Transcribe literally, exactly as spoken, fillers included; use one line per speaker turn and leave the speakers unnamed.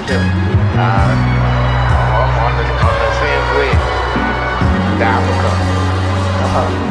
too. Uh, I'm on the, on the same way to Africa.
Uh-huh.